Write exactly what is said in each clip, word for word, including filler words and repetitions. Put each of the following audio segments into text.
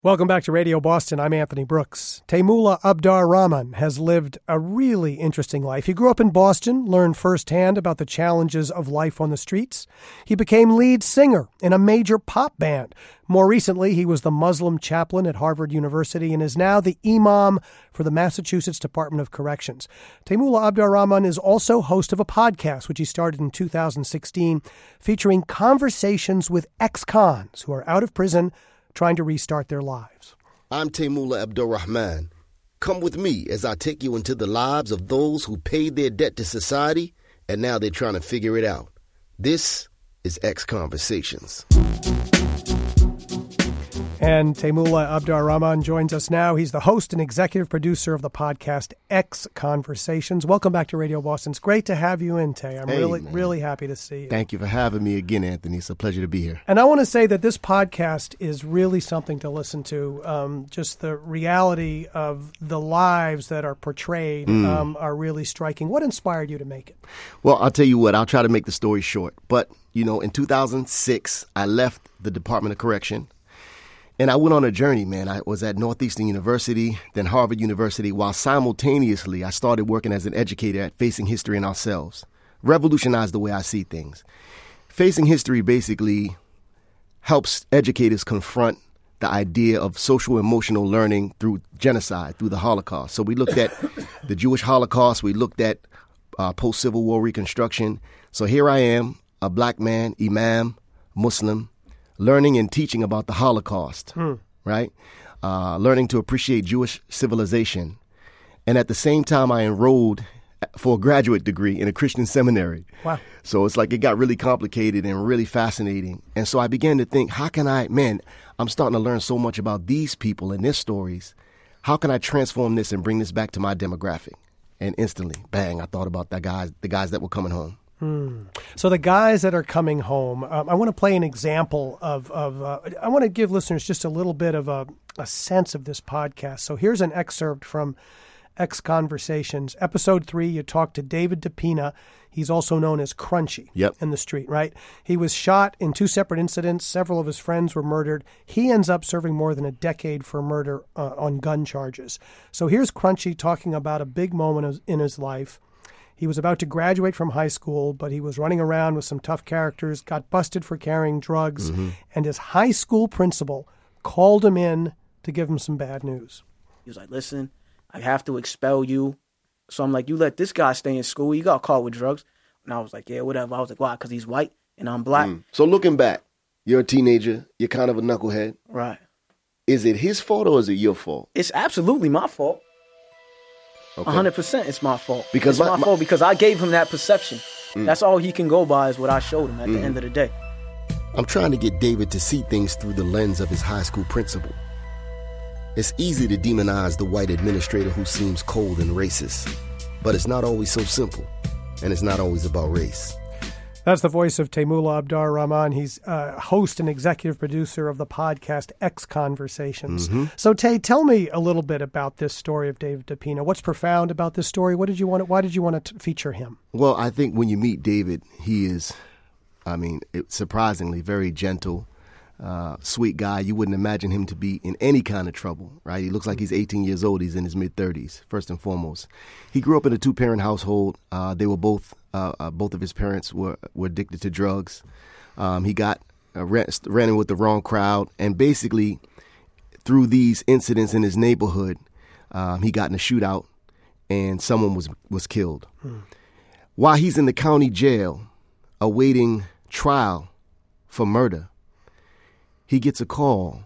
Welcome back to Radio Boston. I'm Anthony Brooks. Taimullah Abdar Rahman has lived a really interesting life. He grew up in Boston, learned firsthand about the challenges of life on the streets. He became lead singer in a major pop band. More recently, he was the Muslim chaplain at Harvard University and is now the imam for the Massachusetts Department of Corrections. Taimullah Abdar Rahman is also host of a podcast, which he started in two thousand sixteen, featuring conversations with ex-cons who are out of prison trying to restart their lives. I'm Taimullah Abdar Rahman. Come with me as I take you into the lives of those who paid their debt to society and now they're trying to figure it out. This is X Conversations. And Taimullah Abdar Rahman joins us now. He's the host and executive producer of the podcast X Conversations. Welcome back to Radio Boston. It's great to have you in, Tay. I'm hey, really, man. really happy to see you. Thank you for having me again, Anthony. It's a pleasure to be here. And I want to say that this podcast is really something to listen to. Um, just the reality of the lives that are portrayed mm. um, are really striking. What inspired you to make it? Well, I'll tell you what. I'll try to make the story short. But, you know, in two thousand six, I left the Department of Correction. And I went on a journey, man. I was at Northeastern University, then Harvard University, while simultaneously I started working as an educator at Facing History and Ourselves. Revolutionized the way I see things. Facing History basically helps educators confront the idea of social emotional learning through genocide, through the Holocaust. So we looked at the Jewish Holocaust. We looked at uh, post-Civil War Reconstruction. So here I am, a black man, imam, Muslim, learning and teaching about the Holocaust, hmm. right? Uh, learning to appreciate Jewish civilization. And at the same time, I enrolled for a graduate degree in a Christian seminary. Wow. So it's like it got really complicated and really fascinating. And so I began to think, how can I, man, I'm starting to learn so much about these people and their stories. How can I transform this and bring this back to my demographic? And instantly, bang, I thought about that guys, the guys that were coming home. Hmm. So the guys that are coming home, um, I want to play an example of, of uh, I want to give listeners just a little bit of a, a sense of this podcast. So here's an excerpt from X Conversations. Episode three, you talk to David DePina. He's also known as Crunchy yep. in the street, right? He was shot in two separate incidents. Several of his friends were murdered. He ends up serving more than a decade for murder uh, on gun charges. So here's Crunchy talking about a big moment in his life. He was about to graduate from high school, but he was running around with some tough characters, got busted for carrying drugs, mm-hmm. and his high school principal called him in to give him some bad news. He was like, listen, I have to expel you. So I'm like, you let this guy stay in school. He got caught with drugs. And I was like, yeah, whatever. I was like, why? Because he's white and I'm black. Mm. So looking back, you're a teenager. You're kind of a knucklehead. Right. Is it his fault or is it your fault? It's absolutely my fault. Okay. one hundred percent it's my fault. Because it's my, my, my fault because I gave him that perception. Mm. That's all he can go by is what I showed him at mm. the end of the day. I'm trying to get David to see things through the lens of his high school principal. It's easy to demonize the white administrator who seems cold and racist, but it's not always so simple, and it's not always about race. That's the voice of Taimullah Abdar Rahman. He's uh, host and executive producer of the podcast X Conversations. Mm-hmm. So, Tay, tell me a little bit about this story of David DePina. What's profound about this story? What did you want? To, why did you want to feature him? Well, I think when you meet David, he is, I mean, it, surprisingly very gentle, uh, sweet guy. You wouldn't imagine him to be in any kind of trouble, right? He looks like he's eighteen years old. He's in his mid-thirties, first and foremost. He grew up in a two-parent household. Uh, they were both Uh, uh, both of his parents were, were addicted to drugs. Um, he got uh, ran, ran in with the wrong crowd. And basically, through these incidents in his neighborhood, um, he got in a shootout and someone was, was killed. Hmm. While he's in the county jail awaiting trial for murder, he gets a call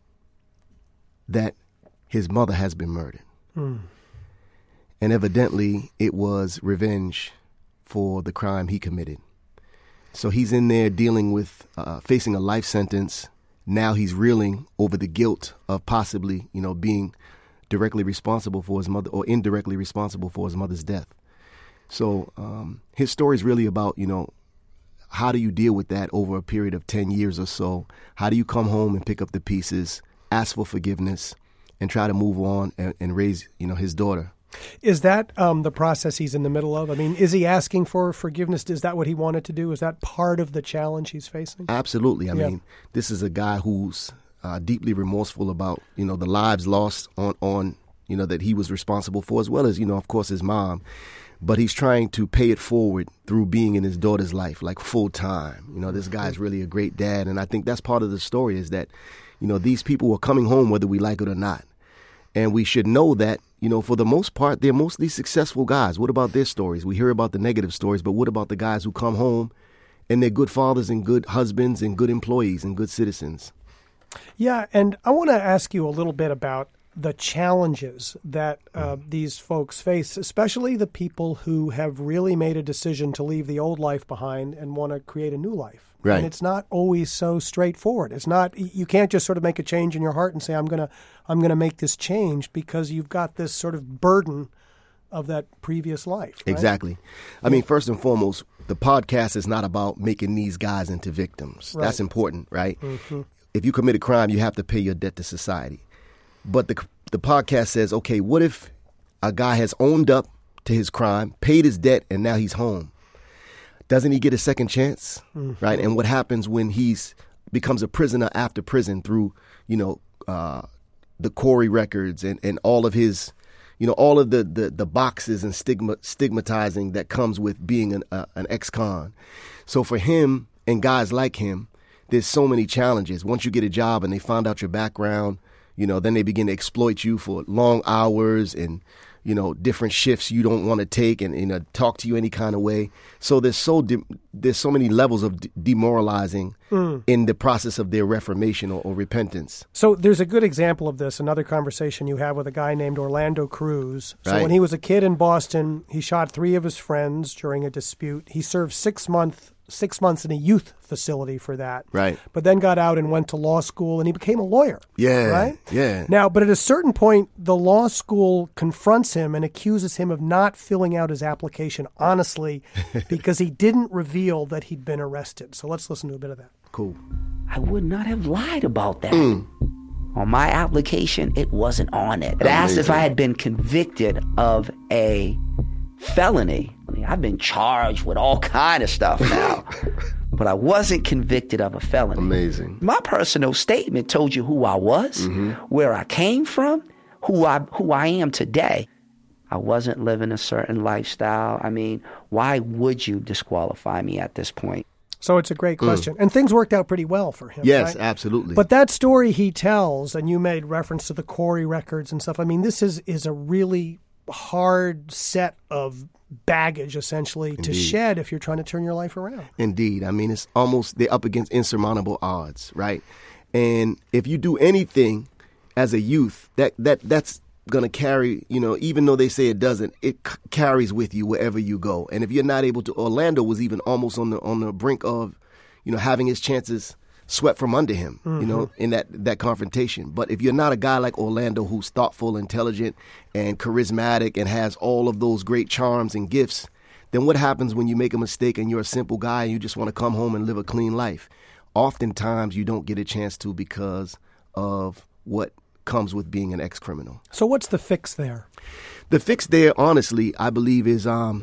that his mother has been murdered. Hmm. And evidently, it was revenge for the crime he committed. So he's in there dealing with, uh, facing a life sentence. Now he's reeling over the guilt of possibly, you know, being directly responsible for his mother or indirectly responsible for his mother's death. So um, his story is really about, you know, how do you deal with that over a period of ten years or so? How do you come home and pick up the pieces, ask for forgiveness, and try to move on and, and raise, you know, his daughter? Is that um, the process he's in the middle of? I mean, is he asking for forgiveness? Is that what he wanted to do? Is that part of the challenge he's facing? Absolutely. I yeah. mean, this is a guy who's uh, deeply remorseful about, you know, the lives lost on, on, you know, that he was responsible for, as well as, you know, of course, his mom. But he's trying to pay it forward through being in his daughter's life, like full time. You know, this guy's really a great dad. And I think that's part of the story is that, you know, these people are coming home whether we like it or not. And we should know that, you know, for the most part, they're mostly successful guys. What about their stories? We hear about the negative stories, but what about the guys who come home and they're good fathers and good husbands and good employees and good citizens? Yeah, and I want to ask you a little bit about the challenges that uh, these folks face, especially the people who have really made a decision to leave the old life behind and want to create a new life. Right. And it's not always so straightforward. It's not, you can't just sort of make a change in your heart and say, I'm going to, I'm going to make this change, because you've got this sort of burden of that previous life. Right? Exactly. I mean, first and foremost, the podcast is not about making these guys into victims. Right. That's important, right? Mm-hmm. If you commit a crime, you have to pay your debt to society. But the the podcast says, okay, what if a guy has owned up to his crime, paid his debt, and now he's home? Doesn't he get a second chance, mm-hmm. right? And what happens when he's becomes a prisoner after prison through, you know, uh, the Corey records and, and all of his, you know, all of the, the, the boxes and stigma stigmatizing that comes with being an, uh, an ex-con. So for him and guys like him, there's so many challenges. Once you get a job and they find out your background, you know, then they begin to exploit you for long hours and, you know, different shifts you don't want to take and, you know, talk to you any kind of way. So there's so de- there's so many levels of de- demoralizing mm. in the process of their reformation or, or repentance. So there's a good example of this, another conversation you have with a guy named Orlando Cruz. So right. when he was a kid in Boston, he shot three of his friends during a dispute. He served six months six months in a youth facility for that. Right. But then got out and went to law school, and he became a lawyer. Yeah. Right? Yeah. Now, but at a certain point, the law school confronts him and accuses him of not filling out his application honestly because he didn't reveal that he'd been arrested. So let's listen to a bit of that. Cool. I would not have lied about that. Mm. On my application, it wasn't on it. It asked if I had been convicted of a felony. I mean, I've been charged with all kind of stuff now, but I wasn't convicted of a felony. Amazing. My personal statement told you who I was, mm-hmm. where I came from, who I who I am today. I wasn't living a certain lifestyle. I mean, why would you disqualify me at this point? So it's a great question. Mm. And things worked out pretty well for him. Yes, right? absolutely. But that story he tells, and you made reference to the Corey records and stuff, I mean, this is, is a really hard set of baggage, essentially, Indeed. to shed if you're trying to turn your life around. Indeed. I mean, it's almost, they're up against insurmountable odds, right? And if you do anything as a youth, that that that's going to carry, you know, even though they say it doesn't, it c- carries with you wherever you go. And if you're not able to, Orlando was even almost on the on the brink of, you know, having his chances swept from under him, mm-hmm. you know, in that, that confrontation. But if you're not a guy like Orlando who's thoughtful, intelligent, and charismatic and has all of those great charms and gifts, then what happens when you make a mistake and you're a simple guy and you just want to come home and live a clean life? Oftentimes you don't get a chance to because of what comes with being an ex-criminal. So what's the fix there? The fix there, honestly, I believe is, um,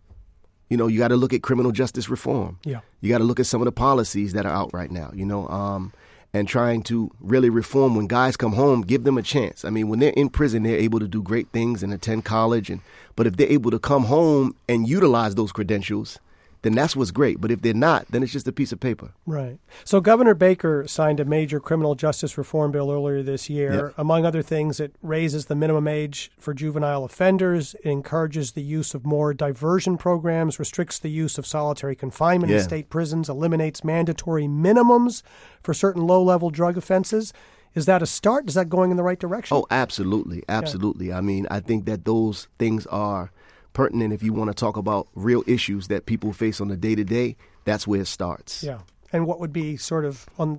you know, you got to look at criminal justice reform. Yeah. You got to look at some of the policies that are out right now, you know, um, and trying to really reform when guys come home, give them a chance. I mean, when they're in prison, they're able to do great things and attend college. And but if they're able to come home and utilize those credentials, then that's what's great. But if they're not, then it's just a piece of paper. Right. So Governor Baker signed a major criminal justice reform bill earlier this year. Yep. Among other things, it raises the minimum age for juvenile offenders. It encourages the use of more diversion programs, restricts the use of solitary confinement yeah. in state prisons, eliminates mandatory minimums for certain low-level drug offenses. Is that a start? Is that going in the right direction? Oh, absolutely. Absolutely. Yeah. I mean, I think that those things are pertinent if you want to talk about real issues that people face on the day-to-day. That's where it starts. Yeah. And what would be sort of on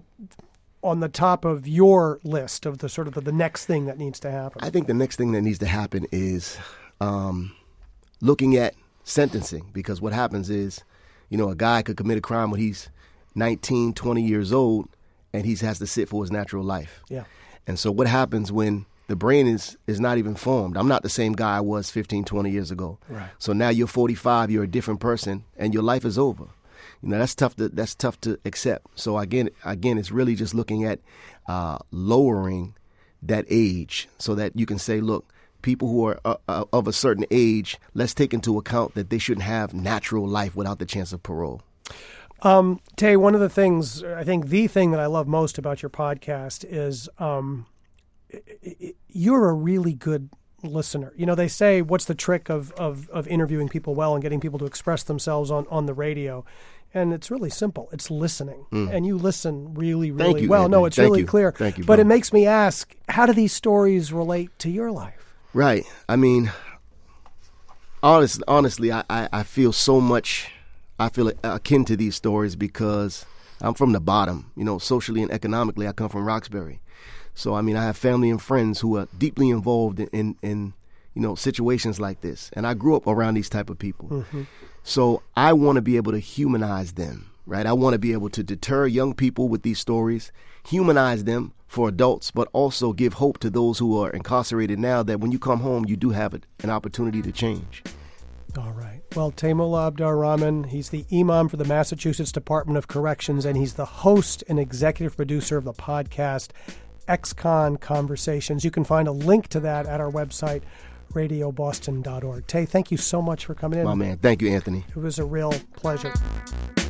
on the top of your list of the sort of the, the next thing that needs to happen? I think the next thing that needs to happen is um, looking at sentencing, because what happens is, you know, a guy could commit a crime when he's nineteen, twenty years old, and he has to sit for his natural life. Yeah. And so what happens when the brain is, is not even formed? I'm not the same guy I was fifteen, twenty years ago. Right. So now you're forty-five, you're a different person, and your life is over. You know, that's tough to that's tough to accept. So again, again, it's really just looking at uh, lowering that age so that you can say, look, people who are uh, uh, of a certain age, let's take into account that they shouldn't have natural life without the chance of parole. Um, Tay, one of the things, I think the thing that I love most about your podcast is um, you're a really good listener. You know, they say, what's the trick of, of, of interviewing people well and getting people to express themselves on, on the radio? And it's really simple. It's listening. Mm. And you listen really, really Thank you, well. Anthony. No, it's Thank really you. clear. Thank you, but bro. it makes me ask, how do these stories relate to your life? Right. I mean, honest, honestly, I, I, I feel so much, I feel akin to these stories because I'm from the bottom. You know, socially and economically, I come from Roxbury. So, I mean, I have family and friends who are deeply involved in, in, in you know, situations like this. And I grew up around these type of people. Mm-hmm. So I want to be able to humanize them, right? I want to be able to deter young people with these stories, humanize them for adults, but also give hope to those who are incarcerated now that when you come home, you do have a, an opportunity to change. All right. Well, Taymullah Abdar Rahman, he's the imam for the Massachusetts Department of Corrections, and he's the host and executive producer of the podcast Ex-Con Conversations. You can find a link to that at our website, radio boston dot org. Tay, thank you so much for coming in. My man. Thank you, Anthony. It was a real pleasure.